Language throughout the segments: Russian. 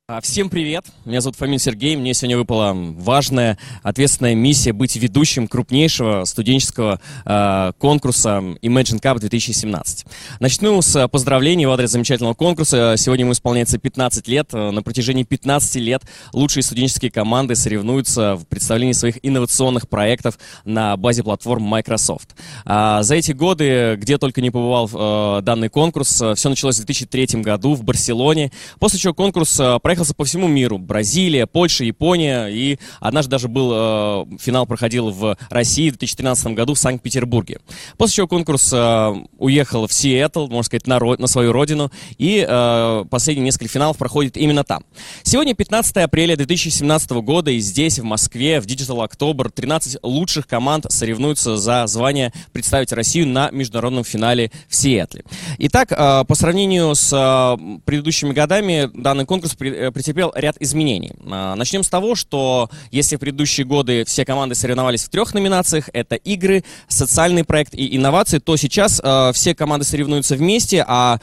Всем привет, меня зовут Фомин Сергей, мне сегодня выпала важная, ответственная миссия быть ведущим крупнейшего студенческого конкурса Imagine Cup 2017. Начну с поздравлений в адрес замечательного конкурса. Сегодня ему исполняется 15 лет. На протяжении 15 лет лучшие студенческие команды соревнуются в представлении своих инновационных проектов на базе платформ Microsoft. За эти годы, где только не побывал данный конкурс, все началось в 2003 году в Барселоне, после чего конкурс проехался по всему миру. Бразилия, Польша, Япония. И однажды даже был финал проходил в России в 2013 году в Санкт-Петербурге. После чего конкурс уехал в Сиэтл, можно сказать, на свою родину. И последние несколько финалов проходит именно там. Сегодня 15 апреля 2017 года, и здесь, в Москве, в Digital October, 13 лучших команд соревнуются за звание представить Россию на международном финале в Сиэтле. Итак, по сравнению с предыдущими годами, данный конкурс претерпел ряд изменений. Начнем с того, что если в предыдущие годы все команды соревновались в 3 номинациях, это игры, социальный проект и инновации, то сейчас все команды соревнуются вместе, а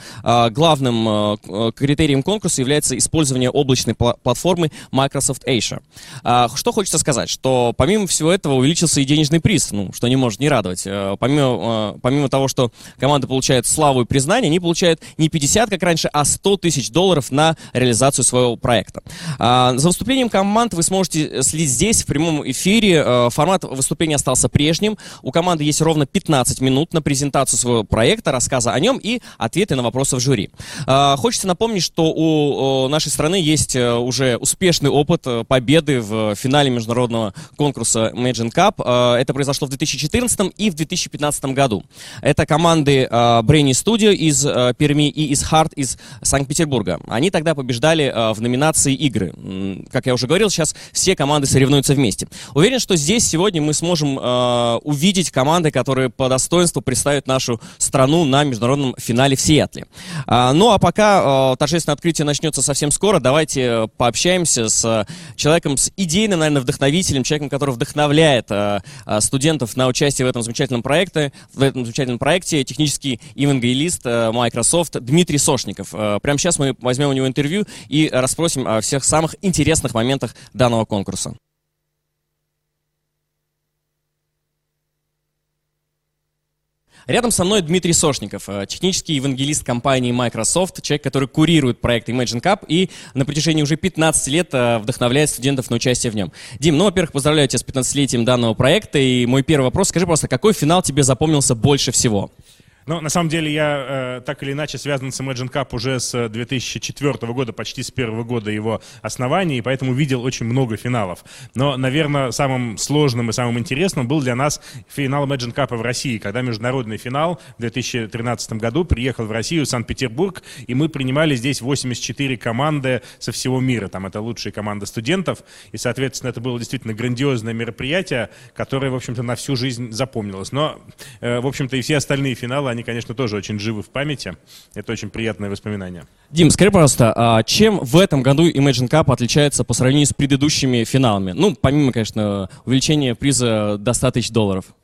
главным критерием конкурса является использование облачной платформы Microsoft Azure. Что хочется сказать, что помимо всего этого увеличился и денежный приз, что не может не радовать. Помимо того, что команды получают славу и признание, они получают не 50, как раньше, а $100 тысяч на реализацию своего проекта. За выступлением команд вы сможете следить здесь, в прямом эфире. Формат выступления остался прежним. У команды есть ровно 15 минут на презентацию своего проекта, рассказа о нем и ответы на вопросы в жюри. Хочется напомнить, что у нашей страны есть уже успешный опыт победы в финале международного конкурса Imagine Cup. Это произошло в 2014 и в 2015 году. Это команды Brainy Studio из Перми и из Heart из Санкт-Петербурга. Они тогда побеждали в номинации игры. Как я уже говорил, сейчас все команды соревнуются вместе. Уверен, что здесь сегодня мы сможем увидеть команды, которые по достоинству представят нашу страну на международном финале в Сиэтле. Ну а пока торжественное открытие начнется совсем скоро, давайте пообщаемся с человеком, с идейным, наверное, вдохновителем, человеком, который вдохновляет студентов на участие в этом замечательном проекте, технический евангелист Microsoft Дмитрий Сошников. Прямо сейчас мы возьмем у него интервью и расспросим о всех самых интересных моментах данного конкурса. Рядом со мной Дмитрий Сошников, технический евангелист компании Microsoft, человек, который курирует проект Imagine Cup и на протяжении уже 15 лет вдохновляет студентов на участие в нем. Дим, во-первых, поздравляю тебя с 15-летием данного проекта, и мой первый вопрос, скажи просто, какой финал тебе запомнился больше всего? Ну, на самом деле, я так или иначе связан с Imagine Cup уже с 2004 года, почти с первого года его основания, и поэтому видел очень много финалов. Но, наверное, самым сложным и самым интересным был для нас финал Imagine Cup в России, когда международный финал в 2013 году приехал в Россию, в Санкт-Петербург, и мы принимали здесь 84 команды со всего мира. Там это лучшие команды студентов, и, соответственно, это было действительно грандиозное мероприятие, которое, в общем-то, на всю жизнь запомнилось. Но, в общем-то, и все остальные финалы, они, конечно, тоже очень живы в памяти. Это очень приятное воспоминание. Дим, скажи, пожалуйста, чем в этом году Imagine Cup отличается по сравнению с предыдущими финалами? Ну, помимо, конечно, увеличения приза до $100 тысяч.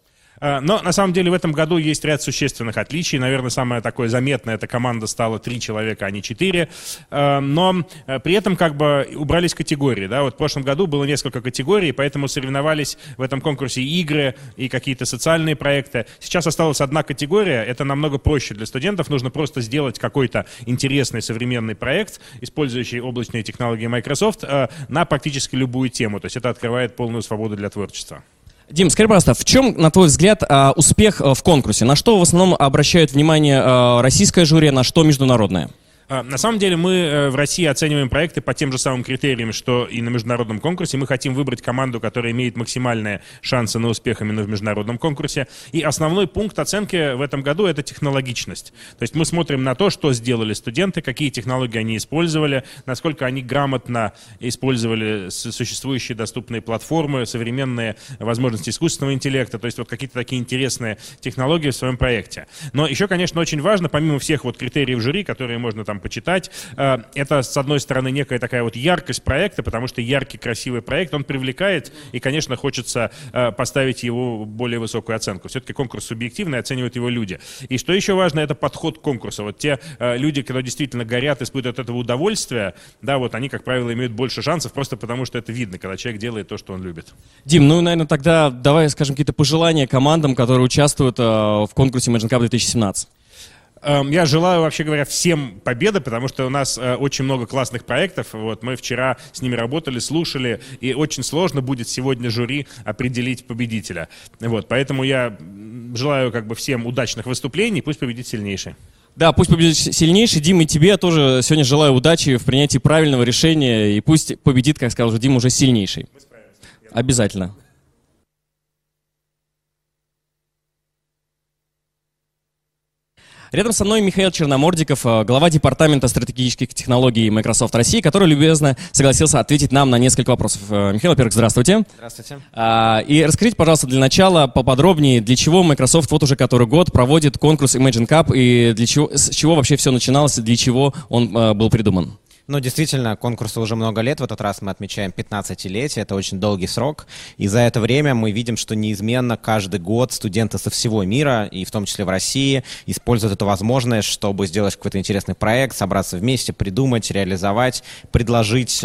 Но на самом деле в этом году есть ряд существенных отличий. Наверное, самое такое заметное, эта команда стала 3 человека, а не 4. Но при этом как бы убрались категории. Да? Вот в прошлом году было несколько категорий, поэтому соревновались в этом конкурсе и игры, и какие-то социальные проекты. Сейчас осталась одна категория. Это намного проще для студентов. Нужно просто сделать какой-то интересный современный проект, использующий облачные технологии Microsoft, на практически любую тему. То есть это открывает полную свободу для творчества. Дим, скажи, пожалуйста, в чем, на твой взгляд, успех в конкурсе? На что в основном обращают внимание российское жюри, на что международное? На самом деле мы в России оцениваем проекты по тем же самым критериям, что и на международном конкурсе. Мы хотим выбрать команду, которая имеет максимальные шансы на успех именно в международном конкурсе. И основной пункт оценки в этом году — это технологичность. То есть мы смотрим на то, что сделали студенты, какие технологии они использовали, насколько они грамотно использовали существующие доступные платформы, современные возможности искусственного интеллекта, то есть вот какие-то такие интересные технологии в своем проекте. Но еще, конечно, очень важно, помимо всех вот критериев жюри, которые можно там там почитать. Это, с одной стороны, некая такая вот яркость проекта, потому что яркий, красивый проект, он привлекает, и, конечно, хочется поставить его более высокую оценку. Все-таки конкурс субъективный, оценивают его люди. И что еще важно, это подход к конкурсу. Вот те люди, которые действительно горят, испытывают от этого удовольствие, да, вот они, как правило, имеют больше шансов, просто потому что это видно, когда человек делает то, что он любит. Дим, ну, наверное, тогда давай скажем какие-то пожелания командам, которые участвуют в конкурсе Imagine Cup 2017. Я желаю, вообще говоря, всем победы, потому что у нас очень много классных проектов. Вот, мы вчера с ними работали, слушали, и очень сложно будет сегодня жюри определить победителя. Вот, поэтому я желаю как бы всем удачных выступлений, пусть победит сильнейший. Да, пусть победит сильнейший. Дим, и тебе тоже сегодня желаю удачи в принятии правильного решения, и пусть победит, как сказал уже Дим, уже сильнейший. Мы справимся. Обязательно. Рядом со мной Михаил Черномордиков, глава департамента стратегических технологий Microsoft России, который любезно согласился ответить нам на несколько вопросов. Михаил, во-первых, здравствуйте. Здравствуйте. И расскажите, пожалуйста, для начала поподробнее, для чего Microsoft вот уже который год проводит конкурс Imagine Cup и с чего вообще все начиналось, для чего он был придуман? Ну, действительно, конкурсу уже много лет. В этот раз мы отмечаем 15-летие. Это очень долгий срок. И за это время мы видим, что неизменно каждый год студенты со всего мира, и в том числе в России, используют эту возможность, чтобы сделать какой-то интересный проект, собраться вместе, придумать, реализовать, предложить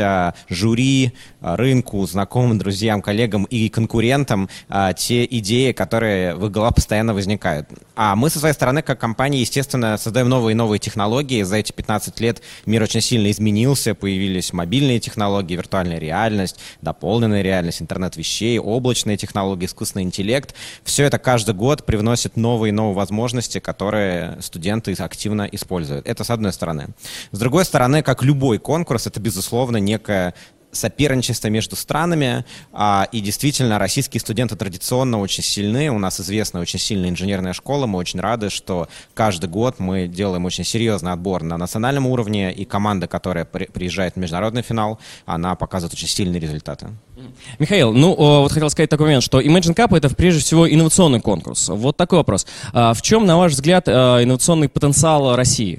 жюри, рынку, знакомым, друзьям, коллегам и конкурентам те идеи, которые в их головах постоянно возникают. А мы со своей стороны, как компания, естественно, создаем новые и новые технологии. За эти 15 лет мир очень сильно изменился. Появились мобильные технологии, виртуальная реальность, дополненная реальность, интернет вещей, облачные технологии, искусственный интеллект. Все это каждый год привносит новые и новые возможности, которые студенты активно используют. Это с одной стороны. С другой стороны, как любой конкурс, это, безусловно, некая соперничество между странами, и действительно российские студенты традиционно очень сильны, у нас известна очень сильная инженерная школа, мы очень рады, что каждый год мы делаем очень серьезный отбор на национальном уровне, и команда, которая приезжает в международный финал, она показывает очень сильные результаты. Михаил, ну вот хотел сказать такой момент, что Imagine Cup — это прежде всего инновационный конкурс. Вот такой вопрос. В чем, на ваш взгляд, инновационный потенциал России?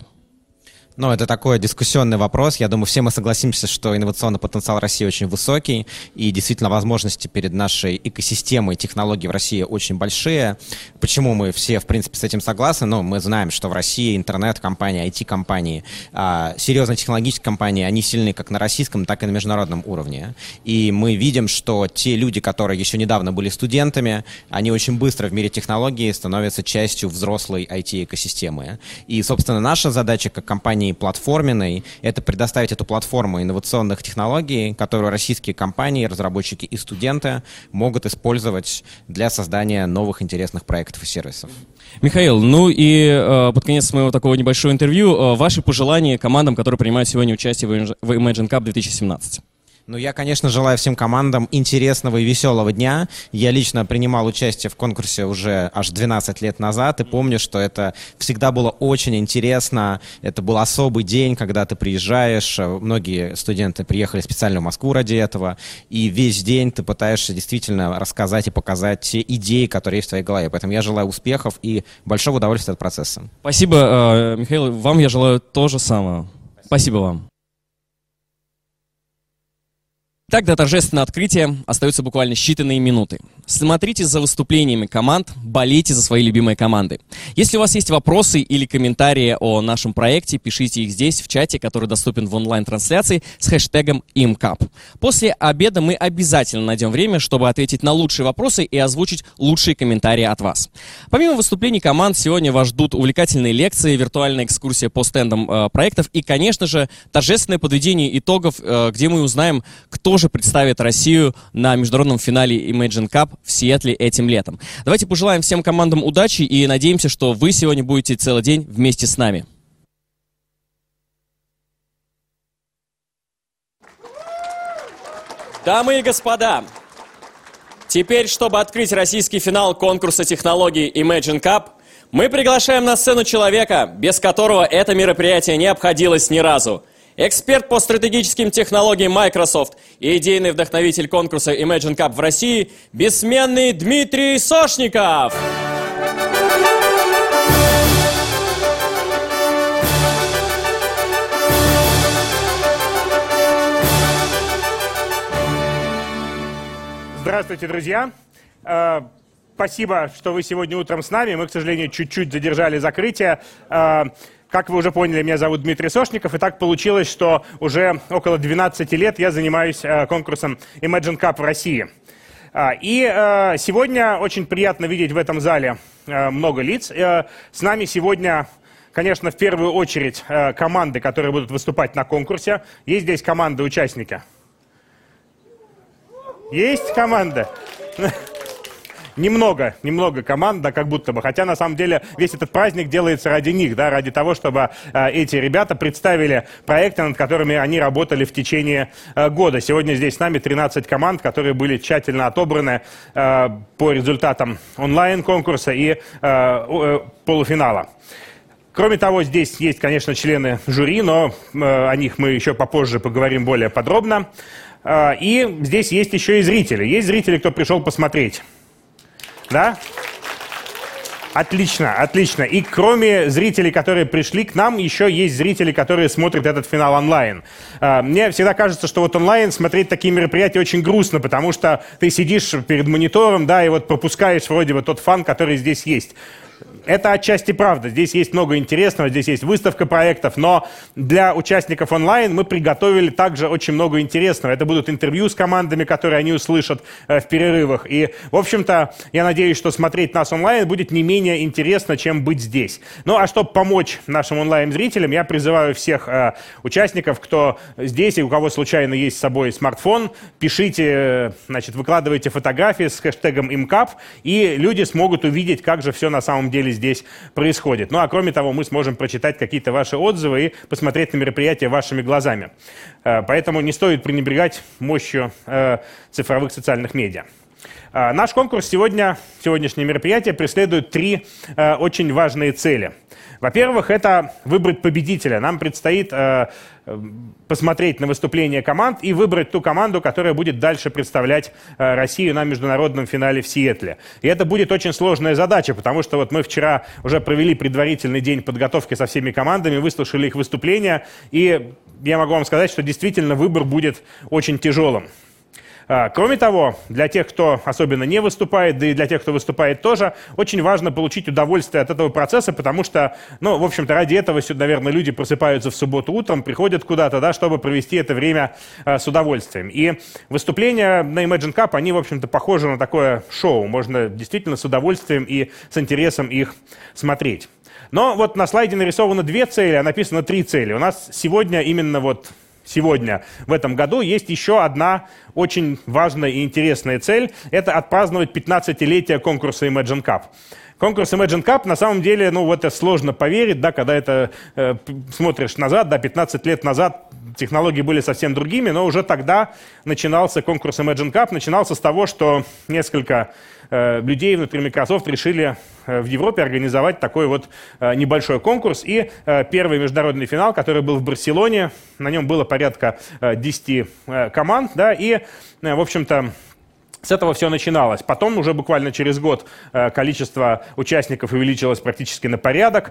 Ну, это такой дискуссионный вопрос. Я думаю, все мы согласимся, что инновационный потенциал России очень высокий, и действительно возможности перед нашей экосистемой технологий в России очень большие. Почему мы все, в принципе, с этим согласны? Ну, мы знаем, что в России интернет-компании, IT-компании, серьезные технологические компании, они сильны как на российском, так и на международном уровне. И мы видим, что те люди, которые еще недавно были студентами, они очень быстро в мире технологий становятся частью взрослой IT-экосистемы. И, собственно, наша задача как компании платформенной — это предоставить эту платформу инновационных технологий, которую российские компании, разработчики и студенты могут использовать для создания новых интересных проектов и сервисов. Михаил, ну и под конец моего такого небольшого интервью, ваши пожелания командам, которые принимают сегодня участие в Imagine Cup 2017? Ну, я, конечно, желаю всем командам интересного и веселого дня. Я лично принимал участие в конкурсе уже аж 12 лет назад и помню, что это всегда было очень интересно. Это был особый день, когда ты приезжаешь. Многие студенты приехали специально в Москву ради этого. И весь день ты пытаешься действительно рассказать и показать те идеи, которые есть в твоей голове. Поэтому я желаю успехов и большого удовольствия от процесса. Спасибо, Михаил. Вам я желаю то же самое. Спасибо вам. Так, до торжественного открытия остаются буквально считанные минуты. Смотрите за выступлениями команд, болейте за свои любимые команды. Если у вас есть вопросы или комментарии о нашем проекте, пишите их здесь, в чате, который доступен в онлайн-трансляции с хэштегом IMCUP. После обеда мы обязательно найдем время, чтобы ответить на лучшие вопросы и озвучить лучшие комментарии от вас. Помимо выступлений команд, сегодня вас ждут увлекательные лекции, виртуальная экскурсия по стендам проектов и, конечно же, торжественное подведение итогов, где мы узнаем, кто же представит Россию на международном финале Imagine Cup в Сиэтле этим летом. Давайте пожелаем всем командам удачи и надеемся, что вы сегодня будете целый день вместе с нами. Дамы и господа, теперь, чтобы открыть российский финал конкурса технологий Imagine Cup, мы приглашаем на сцену человека, без которого это мероприятие не обходилось ни разу. Эксперт по стратегическим технологиям Microsoft и идейный вдохновитель конкурса Imagine Cup в России, бессменный Дмитрий Сошников. Здравствуйте, друзья. Спасибо, что вы сегодня утром с нами. Мы, к сожалению, чуть-чуть задержали закрытие. Как вы уже поняли, меня зовут Дмитрий Сошников, и так получилось, что уже около 12 лет я занимаюсь конкурсом Imagine Cup в России. И сегодня очень приятно видеть в этом зале много лиц. С нами сегодня, конечно, в первую очередь команды, которые будут выступать на конкурсе. Есть здесь команды-участники? Есть команда? Немного команд, да, как будто бы. Хотя, на самом деле, весь этот праздник делается ради них, да, ради того, чтобы эти ребята представили проекты, над которыми они работали в течение года. Сегодня здесь с нами 13 команд, которые были тщательно отобраны по результатам онлайн-конкурса и полуфинала. Кроме того, здесь есть, конечно, члены жюри, но о них мы еще попозже поговорим более подробно. И здесь есть еще и зрители. Есть зрители, кто пришел посмотреть. Да? Отлично, отлично. И кроме зрителей, которые пришли к нам, еще есть зрители, которые смотрят этот финал онлайн. Мне всегда кажется, что вот онлайн смотреть такие мероприятия очень грустно, потому что ты сидишь перед монитором, да, и вот пропускаешь вроде бы тот фан, который здесь есть. Это отчасти правда. Здесь есть много интересного, здесь есть выставка проектов, но для участников онлайн мы приготовили также очень много интересного. Это будут интервью с командами, которые они услышат в перерывах. И, в общем-то, я надеюсь, что смотреть нас онлайн будет не менее интересно, чем быть здесь. Ну, а чтобы помочь нашим онлайн-зрителям, я призываю всех участников, кто здесь и у кого случайно есть с собой смартфон, пишите, значит, выкладывайте фотографии с хэштегом #imcup, и люди смогут увидеть, как же все на самом деле здесь происходит. Ну а кроме того, мы сможем прочитать какие-то ваши отзывы и посмотреть на мероприятие вашими глазами. Поэтому не стоит пренебрегать мощью цифровых социальных медиа. Наш конкурс сегодняшнее мероприятие преследует 3 очень важные цели. Во-первых, это выбрать победителя. Нам предстоит посмотреть на выступления команд и выбрать ту команду, которая будет дальше представлять Россию на международном финале в Сиэтле. И это будет очень сложная задача, потому что вот мы вчера уже провели предварительный день подготовки со всеми командами, выслушали их выступления, и я могу вам сказать, что действительно выбор будет очень тяжелым. Кроме того, для тех, кто особенно не выступает, да и для тех, кто выступает тоже, очень важно получить удовольствие от этого процесса, потому что, ну, в общем-то, ради этого, наверное, люди просыпаются в субботу утром, приходят куда-то, да, чтобы провести это время с удовольствием. И выступления на Imagine Cup, они, в общем-то, похожи на такое шоу. Можно действительно с удовольствием и с интересом их смотреть. Но вот на слайде нарисовано 2 цели, а написано 3 цели. У нас сегодня именно вот сегодня, в этом году, есть еще одна очень важная и интересная цель. Это отпраздновать 15-летие конкурса Imagine Cup. Конкурс Imagine Cup, на самом деле, ну вот это сложно поверить, да, когда это смотришь назад, да, 15 лет назад технологии были совсем другими, но уже тогда начинался конкурс Imagine Cup. Начинался с того, что несколько людей внутри Microsoft решили в Европе организовать такой вот небольшой конкурс. И первый международный финал, который был в Барселоне, на нем было порядка 10 команд, да, и, в общем-то, с этого все начиналось. Потом, уже буквально через год, количество участников увеличилось практически на порядок.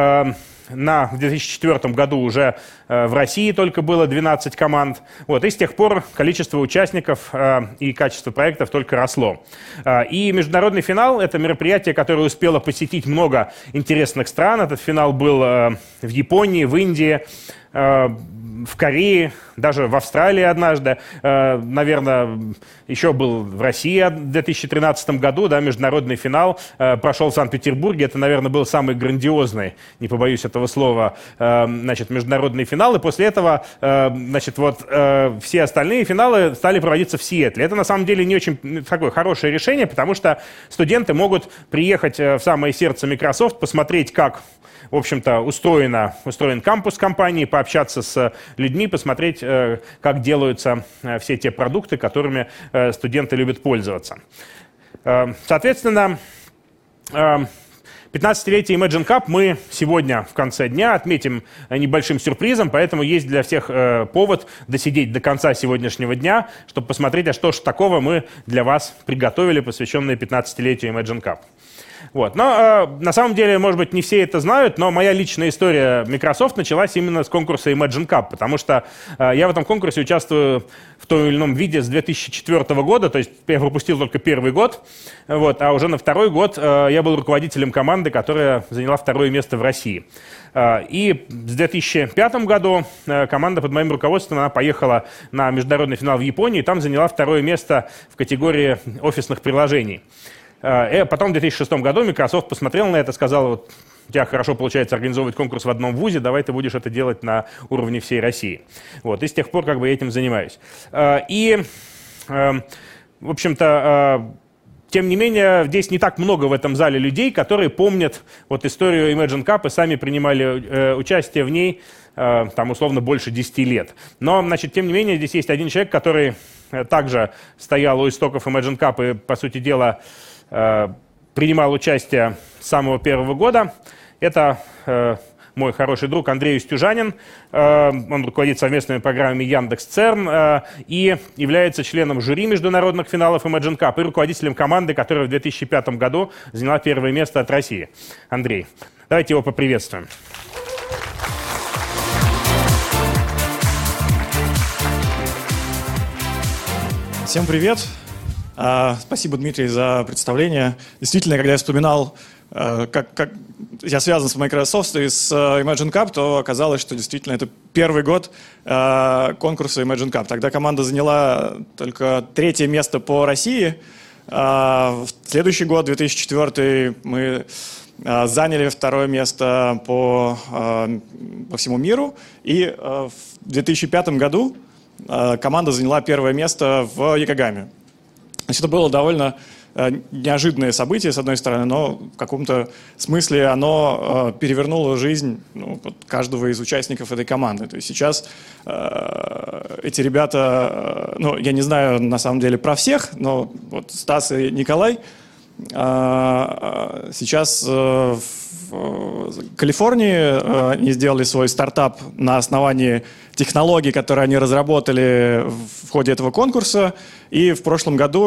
В 2004 году уже в России только было 12 команд. Вот, и с тех пор количество участников и качество проектов только росло. И международный финал – это мероприятие, которое успело посетить много интересных стран. Этот финал был в Японии, в Индии, в Корее, даже в Австралии однажды, наверное, еще был в России в 2013 году, да, международный финал прошел в Санкт-Петербурге. Это, наверное, был самый грандиозный, не побоюсь этого слова, значит, международный финал. И после этого, значит, вот все остальные финалы стали проводиться в Сиэтле. Это, на самом деле, не очень такое хорошее решение, потому что студенты могут приехать в самое сердце Microsoft, посмотреть, как, в общем-то, устроен кампус компании, пообщаться с людьми, посмотреть, как делаются все те продукты, которыми студенты любят пользоваться. Соответственно, 15-летие Imagine Cup мы сегодня в конце дня отметим небольшим сюрпризом, поэтому есть для всех повод досидеть до конца сегодняшнего дня, чтобы посмотреть, а что же такого мы для вас приготовили, посвященное 15-летию Imagine Cup. Вот. Но на самом деле, может быть, не все это знают, но моя личная история Microsoft началась именно с конкурса Imagine Cup, потому что я в этом конкурсе участвую в том или ином виде с 2004 года, то есть я пропустил только первый год, вот, а уже на второй год я был руководителем команды, которая заняла второе место в России. И в 2005 году команда под моим руководством она поехала на международный финал в Японии, и там заняла второе место в категории офисных приложений. Потом в 2006 году Microsoft посмотрел на это, сказал: вот, у тебя хорошо получается организовывать конкурс в одном вузе, давай ты будешь это делать на уровне всей России. Вот, и с тех пор как бы я этим занимаюсь. В общем-то, тем не менее, здесь не так много в этом зале людей, которые помнят вот историю Imagine Cup и сами принимали участие в ней, там, условно, больше 10 лет. Но, значит, тем не менее, здесь есть один человек, который также стоял у истоков Imagine Cup и, по сути дела, принимал участие с самого первого года. Это мой хороший друг Андрей Устюжанин. Он руководит совместными программами Яндекс.Церн и является членом жюри международных финалов Imagine Cup и руководителем команды, которая в 2005 году заняла первое место от России. Андрей, давайте его поприветствуем. Всем привет. Спасибо, Дмитрий, за представление. Действительно, когда я вспоминал, как я связан с Microsoft и с Imagine Cup, то оказалось, что действительно это первый год конкурса Imagine Cup. Тогда команда заняла только 3-е место по России. В следующий год, 2004, мы заняли 2-е место по всему миру. И в 2005 году команда заняла 1-е место в Якогаме. То есть это было довольно неожиданное событие, с одной стороны, но в каком-то смысле оно перевернуло жизнь каждого из участников этой команды. То есть сейчас эти ребята, я не знаю на самом деле про всех, но вот Стас и Николай сейчас в Калифорнии они сделали свой стартап на основании технологий, которые они разработали в ходе этого конкурса. И в прошлом году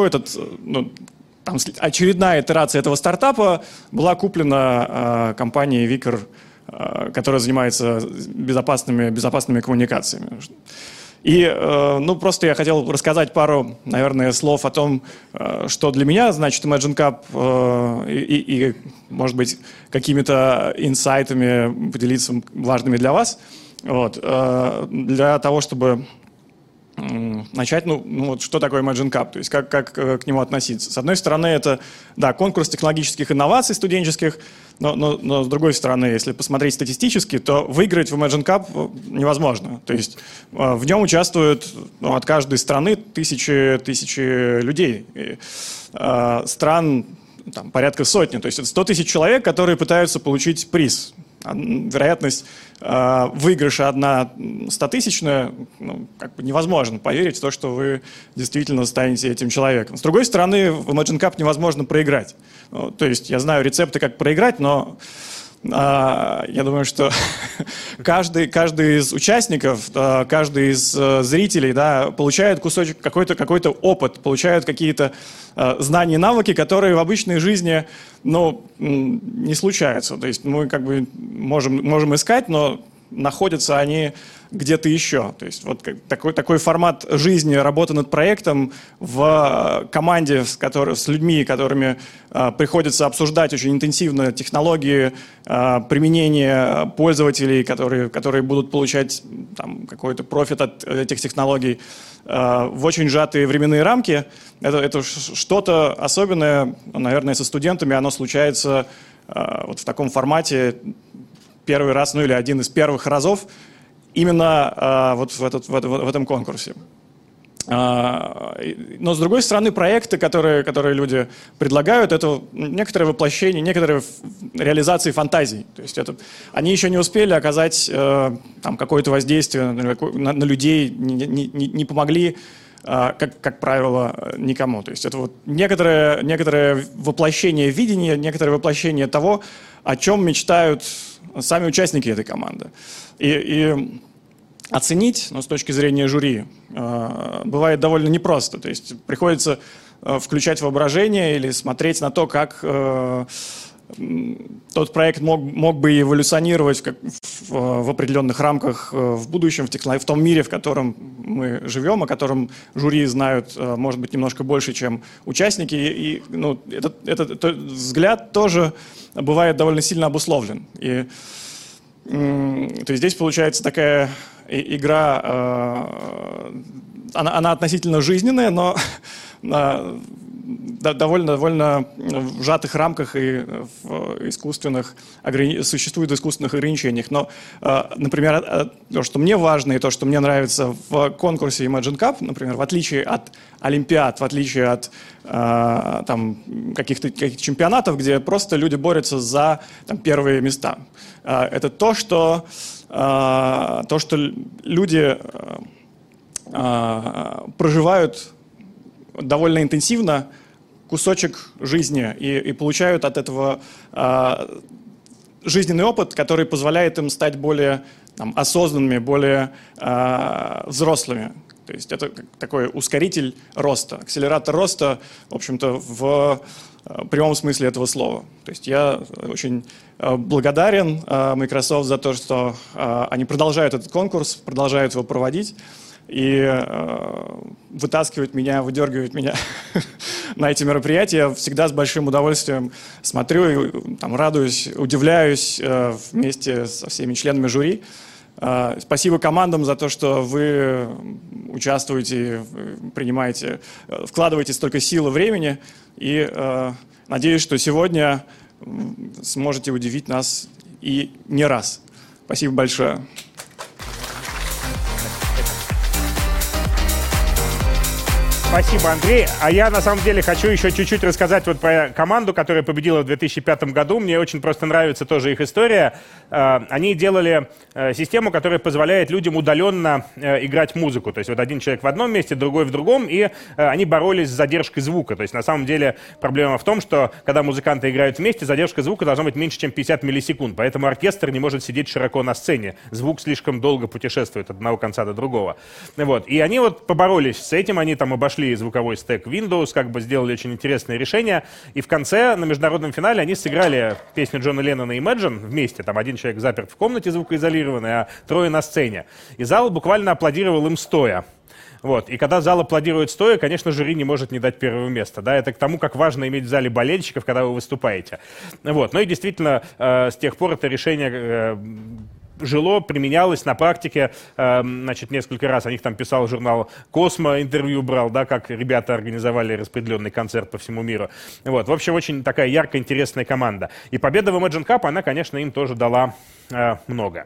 очередная итерация этого стартапа была куплена компанией Викер, которая занимается безопасными коммуникациями. И просто я хотел рассказать пару, наверное, слов о том, что для меня значит Imagine Cup, и может быть, какими-то инсайтами поделиться важными для вас. Вот. Для того, чтобы начать, что такое Imagine Cup, то есть как к нему относиться. С одной стороны, это, конкурс технологических инноваций студенческих, но с другой стороны, если посмотреть статистически, то выиграть в Imagine Cup невозможно. То есть в нем участвуют от каждой страны тысячи людей. И, стран порядка сотни. То есть это 100 тысяч человек, которые пытаются получить приз. Вероятность выигрыша 100-тысячная, невозможно поверить в то, что вы действительно станете этим человеком. С другой стороны, в Imagine Cup невозможно проиграть. То есть я знаю рецепты, как проиграть, но я думаю, что каждый из участников, каждый из зрителей, получает кусочек, какой-то опыт, получают какие-то знания и навыки, которые в обычной жизни, не случаются. То есть мы можем искать, но находятся они где-то еще. То есть вот такой формат жизни, работы над проектом в команде с людьми, которыми приходится обсуждать очень интенсивно технологии, применение пользователей, которые будут получать какой-то профит от этих технологий в очень сжатые временные рамки. Это что-то особенное, наверное, со студентами оно случается вот в таком формате первый раз, или один из первых разов, именно вот в этом конкурсе. Но, с другой стороны, проекты, которые люди предлагают, это некоторое воплощение, некоторые реализации фантазий. То есть они еще не успели оказать какое-то воздействие на людей, не помогли, как правило, никому. То есть это вот некоторое воплощение видения, некоторое воплощение того, о чем мечтают сами участники этой команды. И оценить, с точки зрения жюри, бывает довольно непросто. То есть приходится включать воображение или смотреть на то, как тот проект мог бы эволюционировать в определенных рамках в будущем, в том мире, в котором мы живем, о котором жюри знают, может быть, немножко больше, чем участники. И этот взгляд тоже бывает довольно сильно обусловлен. И то есть здесь получается такая игра, она относительно жизненная, но довольно в сжатых рамках и в существует искусственных ограничениях. Но, например, то, что мне важно и то, что мне нравится в конкурсе Imagine Cup, например, в отличие от Олимпиад, в отличие от каких-то чемпионатов, где просто люди борются за первые места. Это то, что люди проживают довольно интенсивно кусочек жизни и получают от этого жизненный опыт, который позволяет им стать более осознанными, более взрослыми. То есть это такой ускоритель роста, акселератор роста, в общем-то, в прямом смысле этого слова. То есть я очень благодарен Microsoft за то, что они продолжают этот конкурс, продолжают его проводить и вытаскивать меня, выдергивать меня на эти мероприятия. Я всегда с большим удовольствием смотрю, радуюсь, удивляюсь вместе со всеми членами жюри. Спасибо командам за то, что вы участвуете, принимаете, вкладываете столько сил и времени. И надеюсь, что сегодня сможете удивить нас и не раз. Спасибо большое. Спасибо, Андрей. А я, на самом деле, хочу еще чуть-чуть рассказать про команду, которая победила в 2005 году. Мне очень просто нравится тоже их история. Они делали систему, которая позволяет людям удаленно играть музыку. То есть один человек в одном месте, другой в другом, и они боролись с задержкой звука. То есть на самом деле проблема в том, что когда музыканты играют вместе, задержка звука должна быть меньше, чем 50 миллисекунд. Поэтому оркестр не может сидеть широко на сцене. Звук слишком долго путешествует от одного конца до другого. И они поборолись с этим, они обошли звуковой стек Windows, сделали очень интересное решение. И в конце, на международном финале, они сыграли песню Джона Леннона Imagine вместе. Один человек заперт в комнате звукоизолированный, а трое на сцене. И зал буквально аплодировал им стоя. И когда зал аплодирует стоя, конечно, жюри не может не дать первого места. Да? Это к тому, как важно иметь в зале болельщиков, когда вы выступаете. Ну и действительно, с тех пор это решение применялось на практике, несколько раз. О них писал журнал «Космо», интервью брал, да, как ребята организовали распределенный концерт по всему миру. В общем, очень такая яркая, интересная команда. И победа в Imagine Cup, она, конечно, им тоже дала много.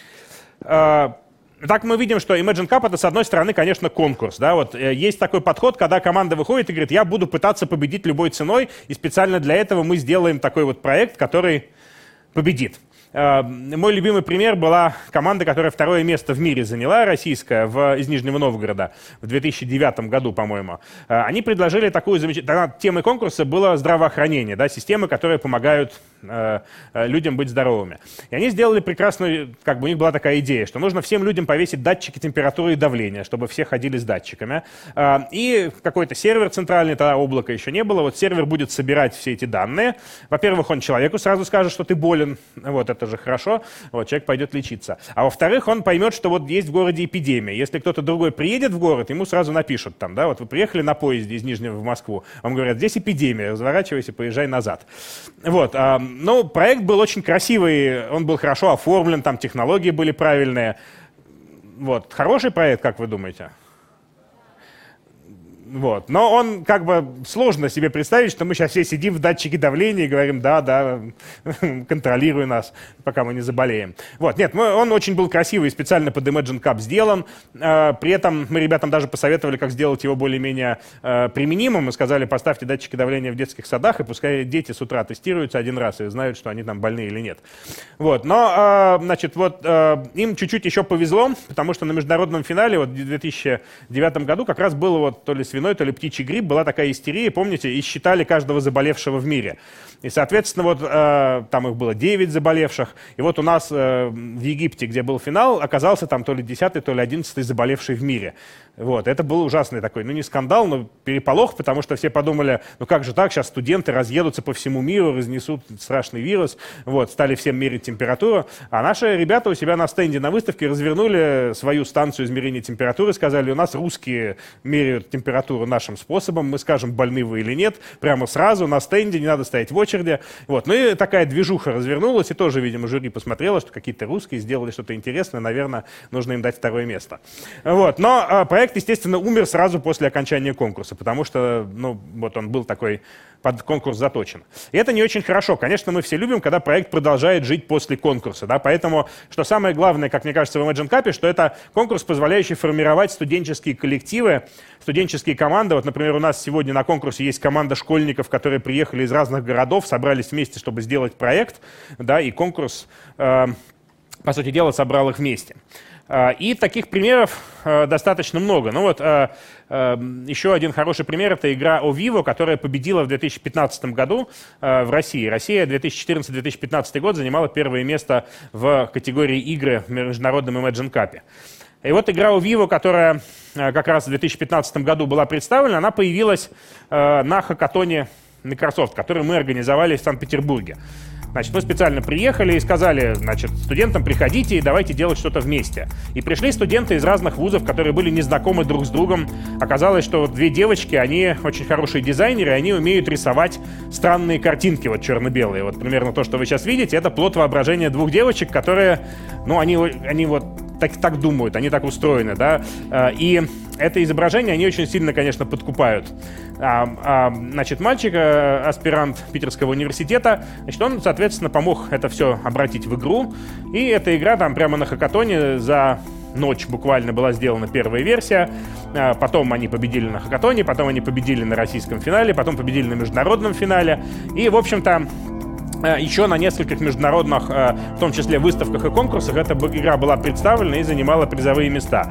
Так мы видим, что Imagine Cup — это, с одной стороны, конечно, конкурс. Да? Есть такой подход, когда команда выходит и говорит: я буду пытаться победить любой ценой, и специально для этого мы сделаем такой проект, который победит. Мой любимый пример была команда, которая второе место в мире заняла, российская, из Нижнего Новгорода, в 2009 году, по-моему. Они предложили такую замечательную... Темой конкурса было здравоохранение, да, системы, которые помогают людям быть здоровыми. И они сделали прекрасную... у них была такая идея, что нужно всем людям повесить датчики температуры и давления, чтобы все ходили с датчиками. И какой-то сервер центральный, тогда облака еще не было, сервер будет собирать все эти данные. Во-первых, он человеку сразу скажет, что ты болен, это же хорошо, человек пойдет лечиться. А во-вторых, он поймет, что есть в городе эпидемия. Если кто-то другой приедет в город, ему сразу напишут вы приехали на поезде из Нижнего в Москву, вам говорят: здесь эпидемия, разворачивайся, поезжай назад. Проект был очень красивый, он был хорошо оформлен, технологии были правильные. Хороший проект, как вы думаете? Но он сложно себе представить, что мы сейчас все сидим в датчике давления и говорим: да, контролируй нас, пока мы не заболеем. Нет, он очень был красивый, специально под Imagine Cup сделан. При этом мы ребятам даже посоветовали, как сделать его более-менее применимым. Мы сказали: поставьте датчики давления в детских садах, и пускай дети с утра тестируются один раз и знают, что они больны или нет. Но, им чуть-чуть еще повезло, потому что на международном финале в 2009 году как раз было то ли свиной, то ли птичий грипп, была такая истерия, помните, и считали каждого заболевшего в мире. И, соответственно, вот там их было 9 заболевших, и вот у нас в Египте, где был финал, оказался там то ли 10-й, то ли 11-й заболевший в мире. Вот, это был ужасный такой, ну не скандал, но переполох, потому что все подумали, ну как же так, сейчас студенты разъедутся по всему миру, разнесут страшный вирус, вот, стали всем мерить температуру, а наши ребята у себя на стенде на выставке развернули свою станцию измерения температуры, сказали, у нас русские меряют температуру нашим способом, мы скажем, больны вы или нет, прямо сразу на стенде, не надо стоять в очереди, вот, ну и такая движуха развернулась, и тоже, видимо, жюри посмотрело, что какие-то русские сделали что-то интересное, наверное, нужно им дать второе место. Вот, но проект, естественно, умер сразу после окончания конкурса, потому что, ну, вот он был такой, под конкурс заточен. И это не очень хорошо. Конечно, мы все любим, когда проект продолжает жить после конкурса, да, поэтому, что самое главное, как мне кажется, в Imagine Cup, что это конкурс, позволяющий формировать студенческие коллективы, студенческие команды. Вот, например, у нас сегодня на конкурсе есть команда школьников, которые приехали из разных городов, собрались вместе, чтобы сделать проект, да, и конкурс, по сути дела, собрал их вместе. И таких примеров достаточно много. Ну вот еще один хороший пример — это игра Ovivo, которая победила в 2015 году в России. Россия 2014-2015 год занимала первое место в категории игры в международном Imagine Cup. И вот игра Ovivo, которая как раз в 2015 году была представлена, она появилась на хакатоне Microsoft, который мы организовали в Санкт-Петербурге. Значит, мы специально приехали и сказали, значит, студентам: приходите и давайте делать что-то вместе. И пришли студенты из разных вузов, которые были незнакомы друг с другом. Оказалось, что вот две девочки, они очень хорошие дизайнеры, они умеют рисовать странные картинки, вот черно-белые. Вот примерно то, что вы сейчас видите, это плод воображения двух девочек, которые, ну, они вот так думают, они так устроены, да. И это изображение они очень сильно, конечно, подкупают. Значит, мальчик, аспирант Питерского университета, значит, он, соответственно, помог это все обратить в игру. И эта игра там прямо на хакатоне за ночь буквально была сделана первая версия. Потом они победили на хакатоне, потом они победили на российском финале, потом победили на международном финале. И, в общем-то, еще на нескольких международных, в том числе выставках и конкурсах, эта игра была представлена и занимала призовые места.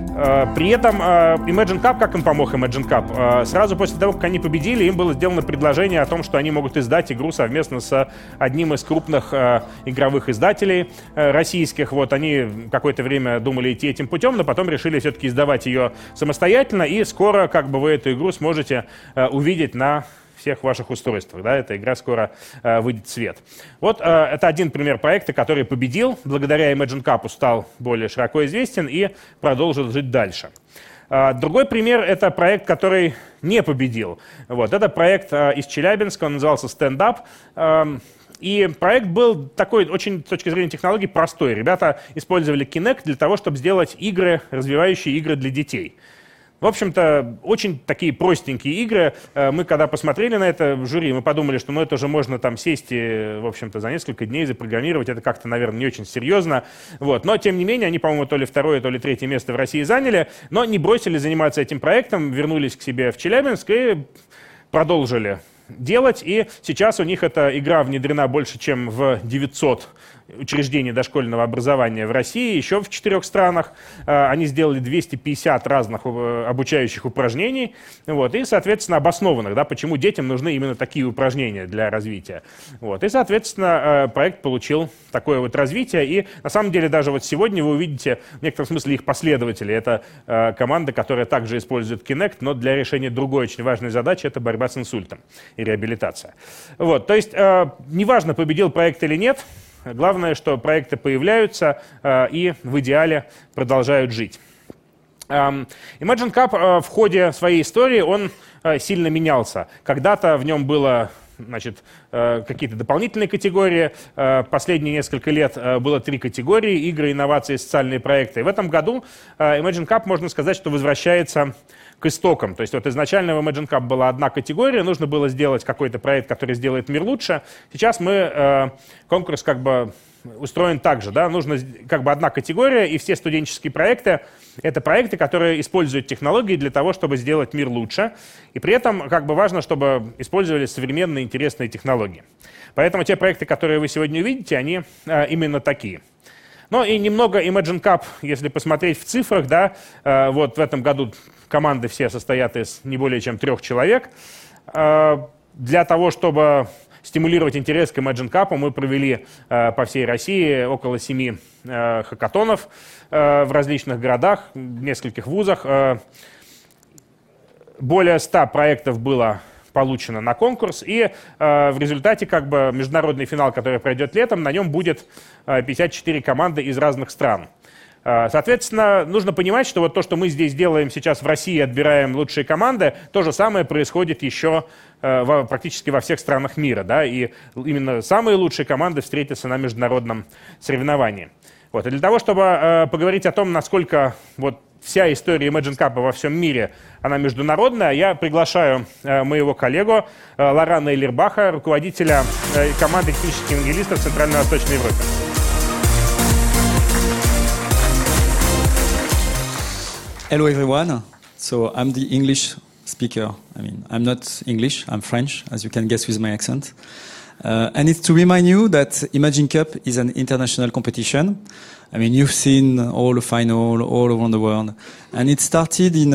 При этом Imagine Cup, как им помог Imagine Cup? Сразу после того, как они победили, им было сделано предложение о том, что они могут издать игру совместно с одним из крупных игровых издателей российских. Вот они какое-то время думали идти этим путем, но потом решили все-таки издавать ее самостоятельно, и скоро как бы вы эту игру сможете увидеть на всех ваших устройствах, да, эта игра скоро выйдет в свет. Вот это один пример проекта, который победил, благодаря Imagine Cup стал более широко известен и продолжит жить дальше. Другой пример — это проект, который не победил. Вот, это проект из Челябинска, он назывался Stand Up. И проект был такой очень, с точки зрения технологий, простой. Ребята использовали Kinect для того, чтобы сделать игры, развивающие игры для детей. В общем-то, очень такие простенькие игры. Мы когда посмотрели на это в жюри, мы подумали, что ну это же можно там сесть и, в общем-то, за несколько дней запрограммировать. Это как-то, наверное, не очень серьезно. Вот. Но, тем не менее, они, по-моему, то ли второе, то ли третье место в России заняли, но не бросили заниматься этим проектом, вернулись к себе в Челябинск и продолжили делать. И сейчас у них эта игра внедрена больше, чем в 900 учреждений дошкольного образования в России, еще в 4 странах. Они сделали 250 разных обучающих упражнений, вот, и, соответственно, обоснованных, да, почему детям нужны именно такие упражнения для развития. Вот, и, соответственно, проект получил такое вот развитие. И, на самом деле, даже вот сегодня вы увидите в некотором смысле их последователи. Это команда, которая также использует Kinect, но для решения другой очень важной задачи — это борьба с инсультом и реабилитация. Вот, то есть, неважно, победил проект или нет, главное, что проекты появляются и в идеале продолжают жить. Imagine Cup в ходе своей истории, он сильно менялся. Когда-то в нем было, значит, какие-то дополнительные категории. Последние несколько лет было 3 категории: игры, инновации, социальные проекты. И в этом году Imagine Cup, можно сказать, что возвращается к истокам. То есть вот изначально в Imagine Cup была одна категория, нужно было сделать какой-то проект, который сделает мир лучше. Сейчас мы, конкурс как бы устроен так же, да, нужно как бы одна категория, и все студенческие проекты — это проекты, которые используют технологии для того, чтобы сделать мир лучше, и при этом как бы важно, чтобы использовали современные интересные технологии. Поэтому те проекты, которые вы сегодня увидите, они именно такие. Ну и немного Imagine Cup, если посмотреть в цифрах, да, вот в этом году команды все состоят из не более чем 3 человек. Для того, чтобы стимулировать интерес к Imagine Cup, мы провели по всей России около 7 хакатонов в различных городах, в нескольких вузах. Более 100 проектов было получено на конкурс, и в результате как бы международный финал, который пройдет летом, на нем будет 54 команды из разных стран. Соответственно, нужно понимать, что вот то, что мы здесь делаем сейчас в России, отбираем лучшие команды, то же самое происходит еще практически во всех странах мира, да, и именно самые лучшие команды встретятся на международном соревновании. Вот. И для того, чтобы поговорить о том, насколько вот вся история Imagine Cup во всем мире, она международная, я приглашаю моего коллегу Лорана Эйлербаха, руководителя команды технических евангелистов Центрально-Восточной Европы. Hello everyone. So I'm the English speaker. I mean, I'm not English, I'm French, as you can guess with my accent. And it's to remind you that Imagine Cup is an international competition. I mean, you've seen all the final all around the world. And it started in,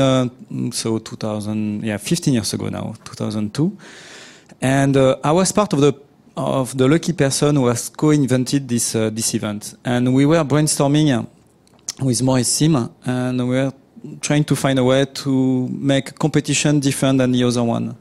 15 years ago now, 2002. And I was part of the lucky person who has co-invented this event. And we were brainstorming with Maurice Sim, and we were trying to find a way to make competition different than the other one.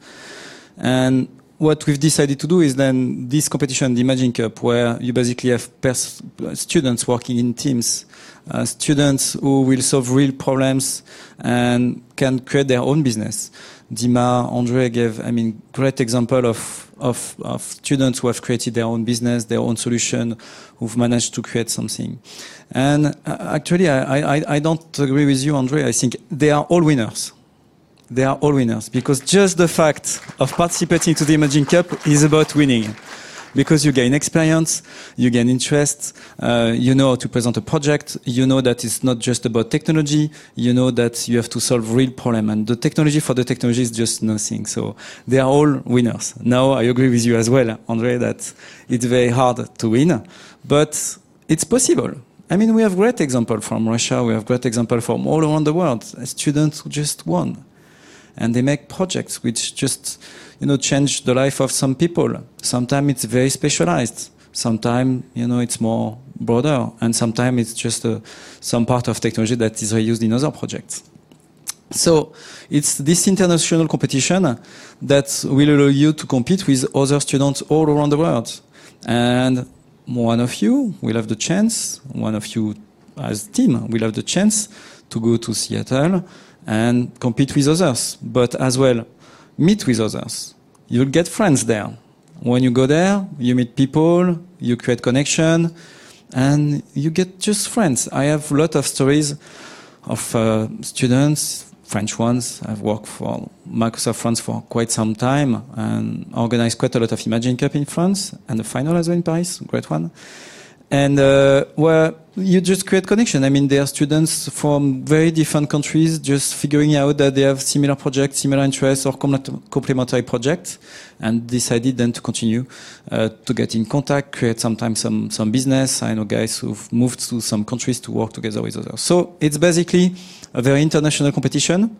And what we've decided to do is then this competition, the Imagine Cup, where you basically have students working in teams, students who will solve real problems and can create their own business. Dima, Andre gave, great example of students who have created their own business, their own solution, who've managed to create something. And actually, I don't agree with you, Andre. I think they are all winners. They are all winners because just the fact of participating to the Imagine Cup is about winning. Because you gain experience, you gain interest, you know how to present a project, you know that it's not just about technology, you know that you have to solve real problem, and the technology for the technology is just nothing. So they are all winners. Now I agree with you as well, Andre, that it's very hard to win, but it's possible. I mean, we have great examples from Russia, we have great examples from all around the world, students who just won. And they make projects which just, change the life of some people. Sometimes it's very specialized. Sometimes, it's more broader. And sometimes it's just some part of technology that is reused in other projects. So it's this international competition that will allow you to compete with other students all around the world. And one of you will have the chance, one of you as a team will have the chance to go to Seattle and compete with others, but as well meet with others. You'll get friends there. When you go there, you meet people, you create connection, and you get just friends. I have a lot of stories of students, French ones. I've worked for Microsoft France for quite some time and organized quite a lot of Imagine Cup in France and the final as well in Paris, great one. And where you just create connection. I mean, there are students from very different countries just figuring out that they have similar projects, similar interests, or complementary projects, and decided then to continue to get in contact, create sometimes some business. I know guys who've moved to some countries to work together with others. So it's basically a very international competition.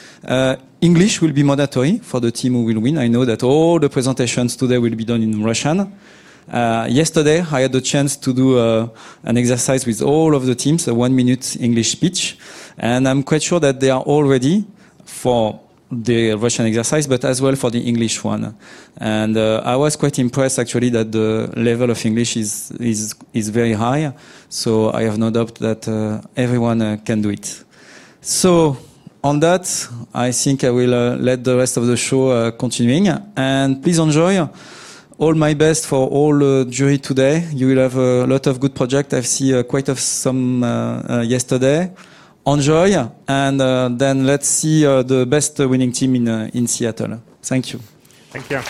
English will be mandatory for the team who will win. I know that all the presentations today will be done in Russian. Yesterday, I had the chance to do an exercise with all of the teams, a 1-minute English speech, and I'm quite sure that they are all ready for the Russian exercise, but as well for the English one. And I was quite impressed, actually, that the level of English is very high. So I have no doubt that everyone can do it. So on that, I think I will let the rest of the show continuing, and please enjoy. All my best for all the jury today. You will have a lot of good projects. I've seen quite of some yesterday. Enjoy, and then let's see the best winning team in Seattle. Thank you. Thank you.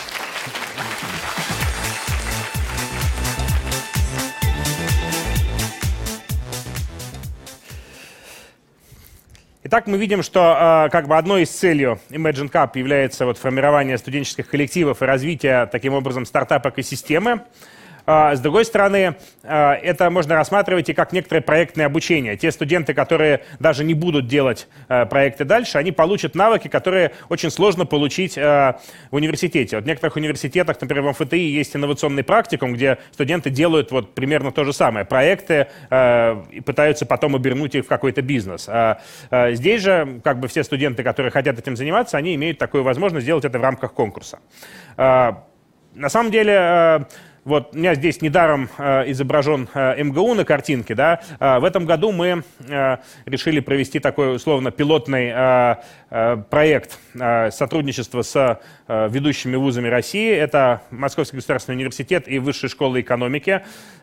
Итак, мы видим, что одной из целей Imagine Cup является формирование студенческих коллективов и развитие, таким образом, стартап-экосистемы. С другой стороны, это можно рассматривать и как некоторое проектное обучение. Те студенты, которые даже не будут делать проекты дальше, они получат навыки, которые очень сложно получить в университете. Вот в некоторых университетах, например, в МФТИ есть инновационный практикум, где студенты делают вот примерно то же самое. Проекты и пытаются потом обернуть их в какой-то бизнес. Здесь же как бы все студенты, которые хотят этим заниматься, они имеют такую возможность сделать это в рамках конкурса. На самом деле... Вот у меня здесь недаром изображен МГУ на картинке. Да? В этом году мы решили провести такой условно пилотный проект сотрудничества с ведущими вузами России. Это Московский государственный университет и Высшая школа экономики.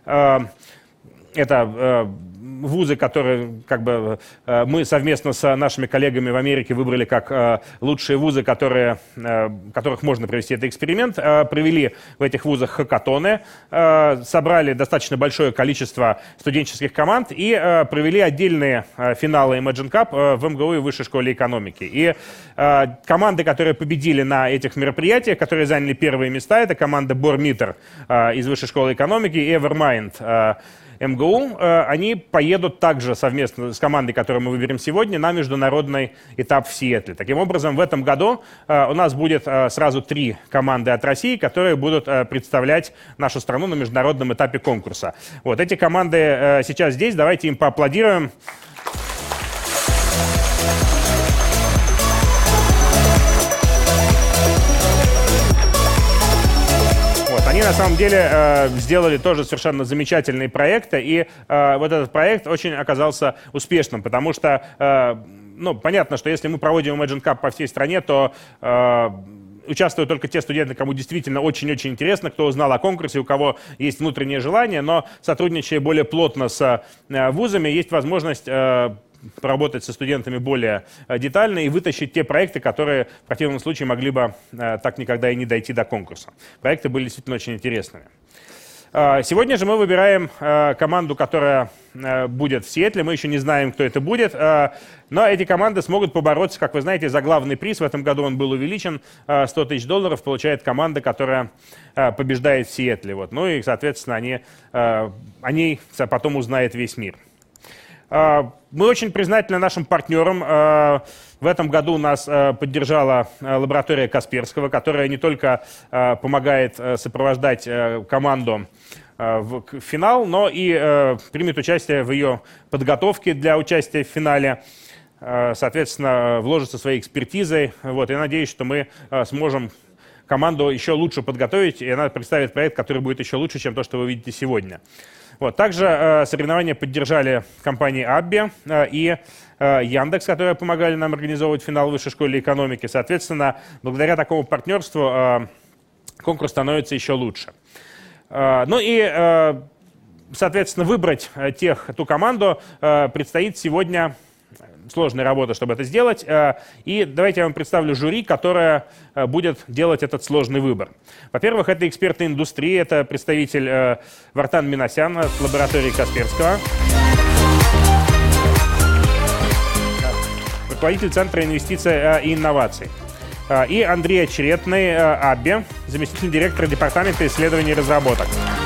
Это вузы, которые как бы, мы совместно с нашими коллегами в Америке выбрали как лучшие вузы, которых можно провести этот эксперимент. Провели в этих вузах хакатоны, собрали достаточно большое количество студенческих команд и провели отдельные финалы Imagine Cup в МГУ и Высшей школе экономики. И команды, которые победили на этих мероприятиях, которые заняли первые места, это команда Бормитер из Высшей школы экономики и Evermind МГУ, они поедут также совместно с командой, которую мы выберем сегодня, на международный этап в Сиэтле. Таким образом, в этом году у нас будет сразу 3 команды от России, которые будут представлять нашу страну на международном этапе конкурса. Вот эти команды сейчас здесь, давайте им поаплодируем. Они на самом деле сделали тоже совершенно замечательные проекты, и вот этот проект очень оказался успешным, потому что, ну, понятно, что если мы проводим Imagine Cup по всей стране, то участвуют только те студенты, кому действительно очень-очень интересно, кто узнал о конкурсе, у кого есть внутреннее желание, но сотрудничая более плотно с вузами, есть возможность поработать со студентами более детально и вытащить те проекты, которые в противном случае могли бы так никогда и не дойти до конкурса. Проекты были действительно очень интересными. Сегодня же мы выбираем команду, которая будет в Сиэтле. Мы еще не знаем, кто это будет, но эти команды смогут побороться, как вы знаете, за главный приз. В этом году он был увеличен. $100 000 получает команда, которая побеждает в Сиэтле. Вот. Ну и, соответственно, о ней потом узнает весь мир. Мы очень признательны нашим партнерам. В этом году нас поддержала лаборатория Касперского, которая не только помогает сопровождать команду в финал, но и примет участие в ее подготовке для участия в финале. Соответственно, вложится своей экспертизой. Вот, я надеюсь, что мы сможем команду еще лучше подготовить, и она представит проект, который будет еще лучше, чем то, что вы видите сегодня. Вот. Также соревнования поддержали компании Абби и Яндекс, которые помогали нам организовывать финал в Высшей школе экономики. Соответственно, благодаря такому партнерству конкурс становится еще лучше. Ну и, соответственно, выбрать ту команду предстоит сегодня. Сложная работа, чтобы это сделать. И давайте я вам представлю жюри, которое будет делать этот сложный выбор. Во-первых, это эксперты индустрии, это представитель Вартан Минасян от лаборатории Касперского, руководитель Центра инвестиций и инноваций, и Андрей Очеретный, Абби, заместитель директора департамента исследований и разработок.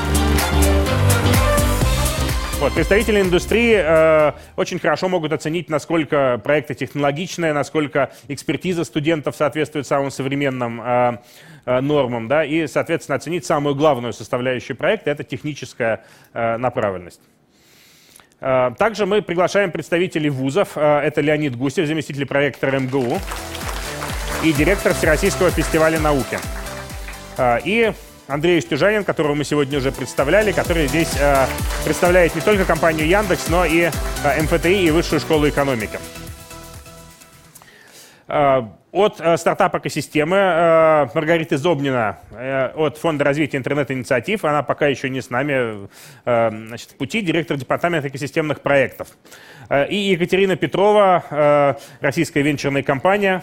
Вот, представители индустрии очень хорошо могут оценить, насколько проекты технологичные, насколько экспертиза студентов соответствует самым современным нормам, да, и, соответственно, оценить самую главную составляющую проекта – это техническая направленность. Также мы приглашаем представителей вузов. Это Леонид Гусев, заместитель проректора МГУ и директор Всероссийского фестиваля науки. И Андрей Устюжанин, которого мы сегодня уже представляли, который здесь представляет не только компанию Яндекс, но и МФТИ и Высшую школу экономики. От стартапа «Экосистемы» Маргариты Зобнина от Фонда развития интернет-инициатив, она пока еще не с нами, значит, в пути, директор департамента экосистемных проектов. И Екатерина Петрова, российская венчурная компания,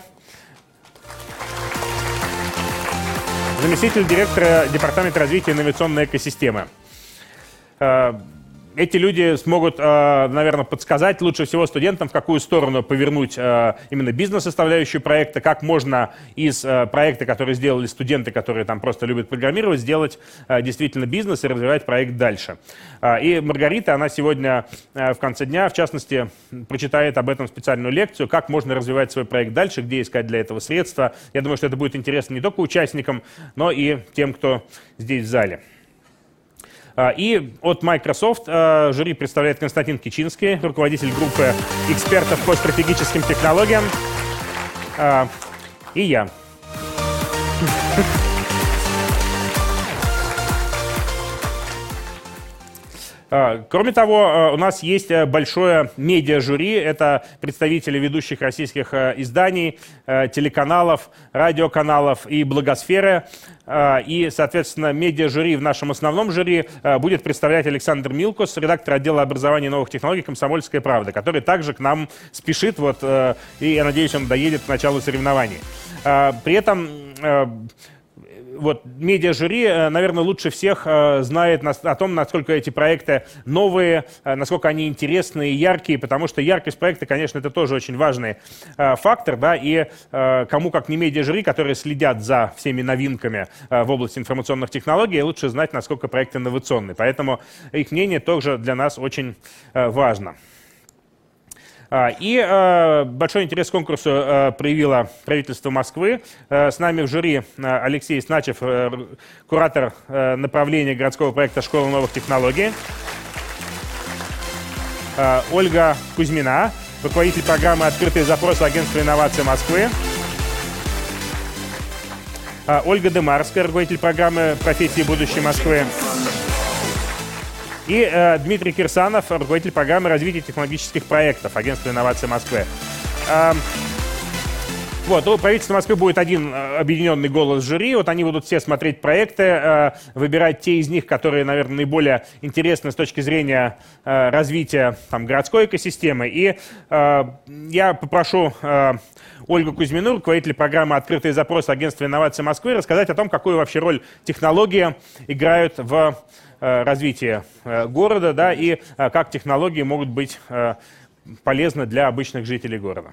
заместитель директора департамента развития инновационной экосистемы. эти люди смогут, наверное, подсказать лучше всего студентам, в какую сторону повернуть именно бизнес-составляющую проекта, как можно из проекта, который сделали студенты, которые там просто любят программировать, сделать действительно бизнес и развивать проект дальше. И Маргарита, она сегодня в конце дня, в частности, прочитает об этом специальную лекцию, как можно развивать свой проект дальше, где искать для этого средства. Я думаю, что это будет интересно не только участникам, но и тем, кто здесь в зале. И от Microsoft жюри представляет Константин Кичинский, руководитель группы экспертов по стратегическим технологиям, и я. Кроме того, у нас есть большое медиа-жюри. Это представители ведущих российских изданий, телеканалов, радиоканалов и блогосферы. И, соответственно, медиа-жюри в нашем основном жюри будет представлять Александр Милкус, редактор отдела образования и новых технологий «Комсомольская правда», который также к нам спешит, и, я надеюсь, он доедет к началу соревнований. При этом медиа-жюри, наверное, лучше всех знает о том, насколько эти проекты новые, насколько они интересные и яркие, потому что яркость проекта, конечно, это тоже очень важный фактор, да, и кому как не медиа-жюри, которые следят за всеми новинками в области информационных технологий, лучше знать, насколько проект инновационный. Поэтому их мнение тоже для нас очень важно. И большой интерес к конкурсу проявило правительство Москвы. С нами в жюри Алексей Сначев, куратор направления городского проекта «Школа новых технологий». Ольга Кузьмина, руководитель программы «Открытые запросы» Агентства инноваций Москвы. Ольга Демарская, руководитель программы «Профессии будущей Москвы». И Дмитрий Кирсанов, руководитель программы развития технологических проектов Агентства инноваций Москвы. У правительства Москвы будет один объединенный голос жюри. Они будут все смотреть проекты, выбирать те из них, которые, наверное, наиболее интересны с точки зрения развития городской экосистемы. И я попрошу Ольгу Кузьмину, руководитель программы «Открытые запросы» Агентства инноваций Москвы, рассказать о том, какую вообще роль технологии играют в развитии города, да, и как технологии могут быть полезны для обычных жителей города.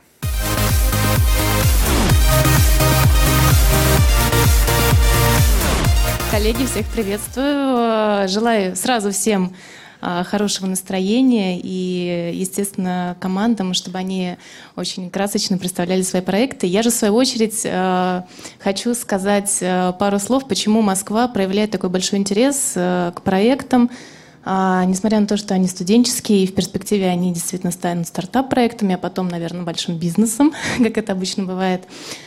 Коллеги, всех приветствую. Желаю сразу всем хорошего настроения и, естественно, командам, чтобы они очень красочно представляли свои проекты. Я же, в свою очередь, хочу сказать пару слов, почему Москва проявляет такой большой интерес к проектам, несмотря на то, что они студенческие, и в перспективе они действительно станут стартап-проектами, а потом, наверное, большим бизнесом, как это обычно бывает.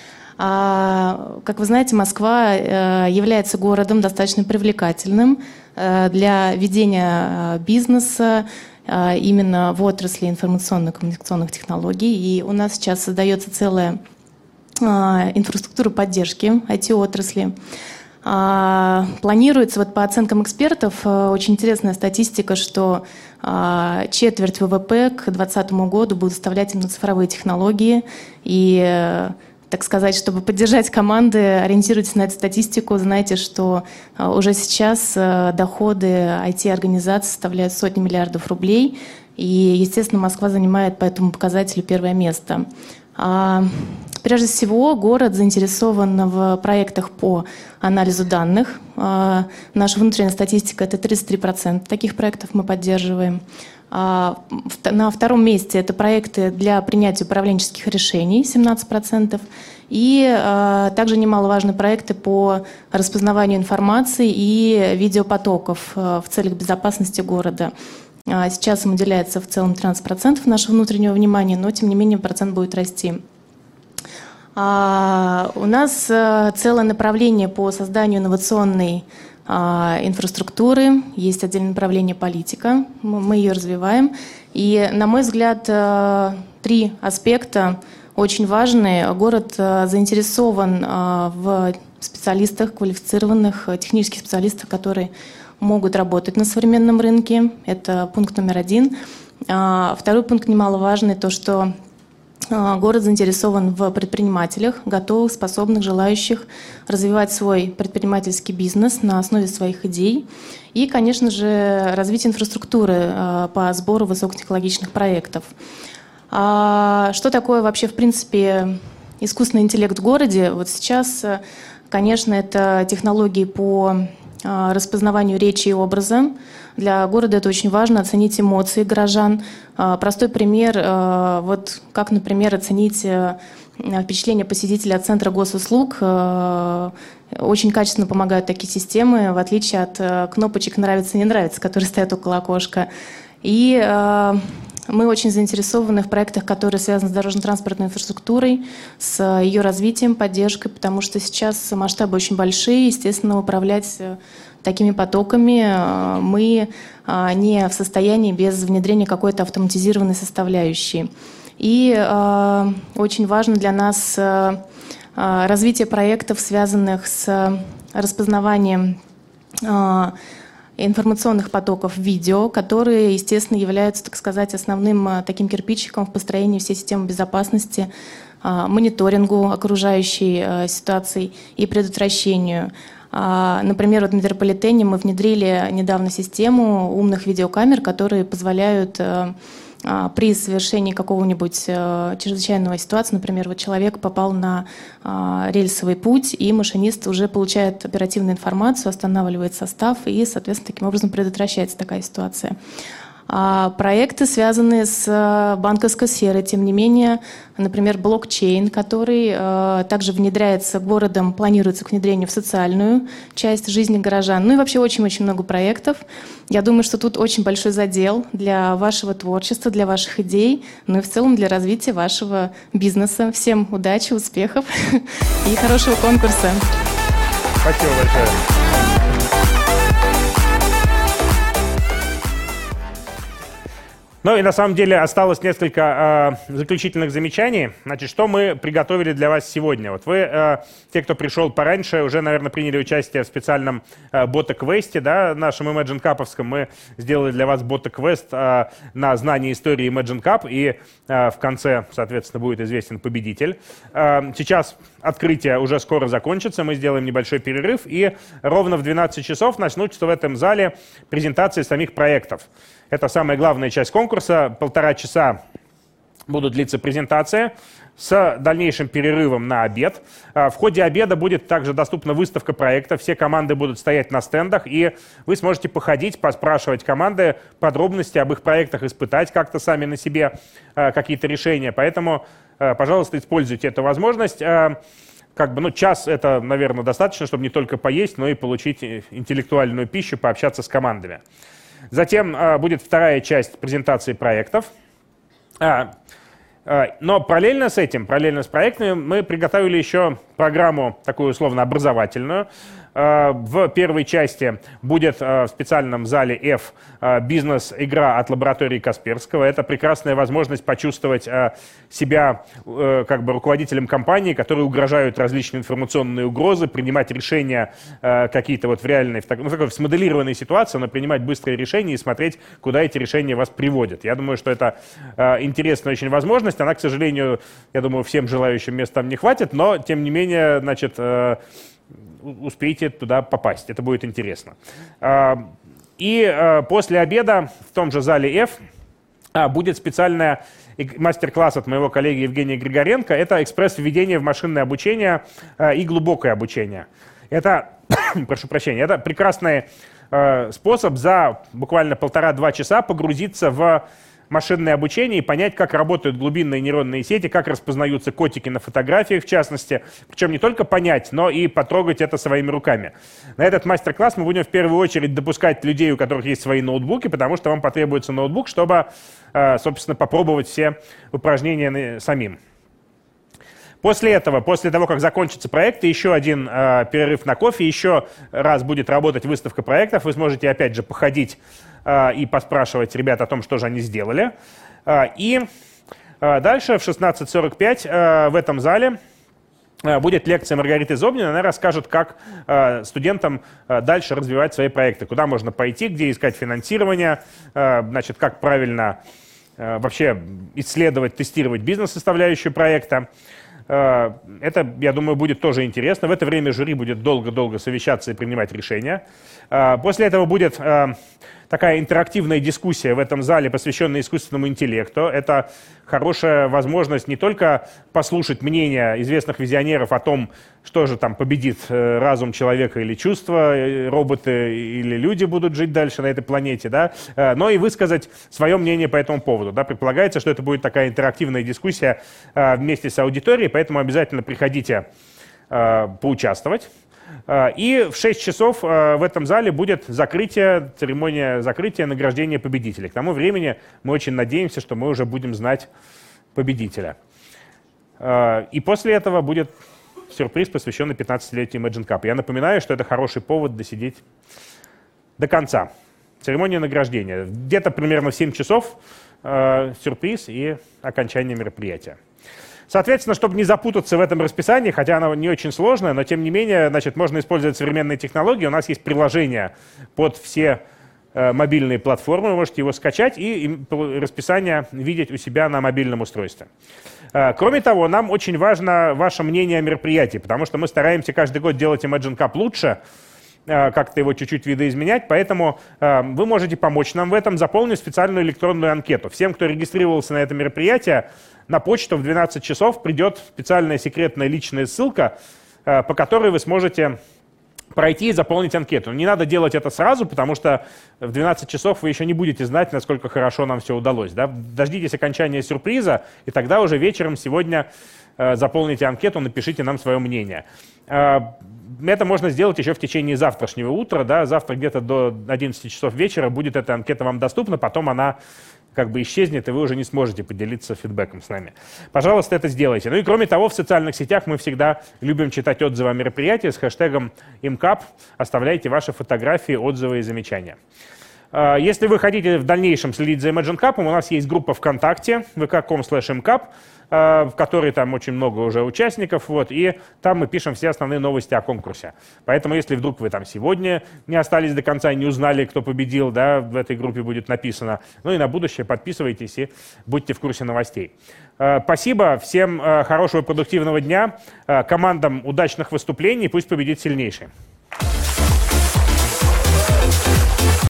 Как вы знаете, Москва является городом достаточно привлекательным для ведения бизнеса именно в отрасли информационно-коммуникационных технологий. И у нас сейчас создается целая инфраструктура поддержки IT-отрасли. Планируется, по оценкам экспертов, очень интересная статистика, что четверть ВВП к 2020 году будут составлять именно цифровые технологии. И так сказать, чтобы поддержать команды, ориентируйтесь на эту статистику, знайте, что уже сейчас доходы IT-организаций составляют сотни миллиардов рублей, и, естественно, Москва занимает по этому показателю первое место. Прежде всего, город заинтересован в проектах по анализу данных. Наша внутренняя статистика – это 33% таких проектов мы поддерживаем. На втором месте это проекты для принятия управленческих решений, 17%. И также немаловажные проекты по распознаванию информации и видеопотоков в целях безопасности города. Сейчас им уделяется в целом 13% нашего внутреннего внимания, но тем не менее процент будет расти. У нас целое направление по созданию инновационной инфраструктуры, есть отдельное направление политика, мы ее развиваем. И, на мой взгляд, три аспекта очень важные. Город заинтересован в специалистах, квалифицированных технических специалистах, которые могут работать на современном рынке. Это пункт номер один. Второй пункт немаловажный, то, что Город заинтересован в предпринимателях, готовых, способных, желающих развивать свой предпринимательский бизнес на основе своих идей. И, конечно же, развитие инфраструктуры по сбору высокотехнологичных проектов. Что такое вообще, в принципе, искусственный интеллект в городе? Вот сейчас, конечно, это технологии по распознаванию речи и образа. Для города это очень важно, оценить эмоции горожан. Простой пример, вот как, например, оценить впечатление посетителя от Центра госуслуг. Очень качественно помогают такие системы, в отличие от кнопочек «нравится», «не нравится», которые стоят около окошка. И мы очень заинтересованы в проектах, которые связаны с дорожно-транспортной инфраструктурой, с ее развитием, поддержкой, потому что сейчас масштабы очень большие, естественно, управлять такими потоками мы не в состоянии без внедрения какой-то автоматизированной составляющей. И очень важно для нас развитие проектов, связанных с распознаванием информационных потоков видео, которые, естественно, являются, так сказать, основным таким кирпичиком в построении всей системы безопасности, мониторингу окружающей ситуации и предотвращению. Например, вот в метрополитене мы внедрили недавно систему умных видеокамер, которые позволяют при совершении какого-нибудь чрезвычайного ситуации, например, вот человек попал на рельсовый путь, и машинист уже получает оперативную информацию, останавливает состав, и, соответственно, таким образом предотвращается такая ситуация. Проекты, связанные с банковской сферой, тем не менее, например, блокчейн, который также внедряется городом, планируется к внедрению в социальную часть жизни горожан. Ну и вообще очень-очень много проектов. Я думаю, что тут очень большой задел для вашего творчества, для ваших идей, ну и в целом для развития вашего бизнеса. Всем удачи, успехов и хорошего конкурса. Спасибо большое. Ну и на самом деле осталось несколько заключительных замечаний. Значит, что мы приготовили для вас сегодня? Вот вы, те, кто пришел пораньше, уже, наверное, приняли участие в специальном бота-квесте, да, нашем Imagine Cup'овском. Мы сделали для вас бота-квест на знание истории Imagine Cup, и в конце, соответственно, будет известен победитель. Сейчас открытие уже скоро закончится, мы сделаем небольшой перерыв, и ровно в 12 часов начнутся в этом зале презентации самих проектов. Это самая главная часть конкурса. 1,5 часа будут длиться презентации с дальнейшим перерывом на обед. В ходе обеда будет также доступна выставка проектов. Все команды будут стоять на стендах, и вы сможете походить, поспрашивать команды подробности об их проектах, испытать как-то сами на себе какие-то решения. Поэтому, пожалуйста, используйте эту возможность. Час это, наверное, достаточно, чтобы не только поесть, но и получить интеллектуальную пищу, пообщаться с командами. Затем будет вторая часть презентации проектов. Но параллельно с этим, параллельно с проектами, мы приготовили еще программу такую условно-образовательную. В первой части будет в специальном зале F бизнес-игра от лаборатории Касперского. Это прекрасная возможность почувствовать себя руководителем компании, которые угрожают различные информационные угрозы, принимать решения какие-то вот в реальной, в смоделированной ситуации, но принимать быстрые решения и смотреть, куда эти решения вас приводят. Я думаю, что это интересная очень возможность. Она, к сожалению, я думаю, всем желающим мест там не хватит, но, тем не менее, успейте туда попасть. Это будет интересно. И после обеда в том же зале F будет специальный мастер-класс от моего коллеги Евгения Григоренко. Это экспресс-введение в машинное обучение и глубокое обучение. Это, прошу прощения, это прекрасный способ за буквально 1,5-2 часа погрузиться в машинное обучение и понять, как работают глубинные нейронные сети, как распознаются котики на фотографиях, в частности. Причем не только понять, но и потрогать это своими руками. На этот мастер-класс мы будем в первую очередь допускать людей, у которых есть свои ноутбуки, потому что вам потребуется ноутбук, чтобы, собственно, попробовать все упражнения самим. После этого, после того, как закончится проект, еще один перерыв на кофе, еще раз будет работать выставка проектов. Вы сможете, опять же, походить и поспрашивать ребят о том, что же они сделали. И дальше в 16:45 в этом зале будет лекция Маргариты Зобниной. Она расскажет, как студентам дальше развивать свои проекты, куда можно пойти, где искать финансирование, как правильно вообще исследовать, тестировать бизнес-составляющую проекта. Это, я думаю, будет тоже интересно. В это время жюри будет долго-долго совещаться и принимать решения. После этого будет такая интерактивная дискуссия в этом зале, посвященная искусственному интеллекту. Это хорошая возможность не только послушать мнения известных визионеров о том, что же там победит, разум человека или чувства, роботы или люди будут жить дальше на этой планете, да, но и высказать свое мнение по этому поводу. Да. Предполагается, что это будет такая интерактивная дискуссия вместе с аудиторией, поэтому обязательно приходите поучаствовать. И в 6 часов в этом зале будет церемония закрытия, награждения победителей. К тому времени мы очень надеемся, что мы уже будем знать победителя. И после этого будет сюрприз, посвященный 15-летию Imagine Cup. Я напоминаю, что это хороший повод досидеть до конца. Церемония награждения. Где-то примерно в 7 часов сюрприз и окончание мероприятия. Соответственно, чтобы не запутаться в этом расписании, хотя оно не очень сложное, но тем не менее, значит, можно использовать современные технологии. У нас есть приложение под все мобильные платформы, вы можете его скачать и расписание видеть у себя на мобильном устройстве. Кроме того, нам очень важно ваше мнение о мероприятии, потому что мы стараемся каждый год делать Imagine Cup лучше, как-то его чуть-чуть видоизменять, поэтому вы можете помочь нам в этом, заполнив специальную электронную анкету. Всем, кто регистрировался на это мероприятие, на почту в 12 часов придет специальная секретная личная ссылка, по которой вы сможете пройти и заполнить анкету. Не надо делать это сразу, потому что в 12 часов вы еще не будете знать, насколько хорошо нам все удалось. Да? Дождитесь окончания сюрприза, и тогда уже вечером сегодня заполните анкету, напишите нам свое мнение. Это можно сделать еще в течение завтрашнего утра. Да? Завтра где-то до 11 часов вечера будет эта анкета вам доступна, потом она как бы исчезнет, и вы уже не сможете поделиться фидбэком с нами. Пожалуйста, это сделайте. Ну и кроме того, в социальных сетях мы всегда любим читать отзывы о мероприятии с хэштегом IMCUP. Оставляйте ваши фотографии, отзывы и замечания. Если вы хотите в дальнейшем следить за Imagine Cup, у нас есть группа ВКонтакте, vk.com/imcup, в которой там очень много уже участников, вот, и там мы пишем все основные новости о конкурсе. Поэтому, если вдруг вы там сегодня не остались до конца и не узнали, кто победил, да, в этой группе будет написано. Ну и на будущее подписывайтесь и будьте в курсе новостей. Спасибо, всем хорошего и продуктивного дня, командам удачных выступлений, пусть победит сильнейший.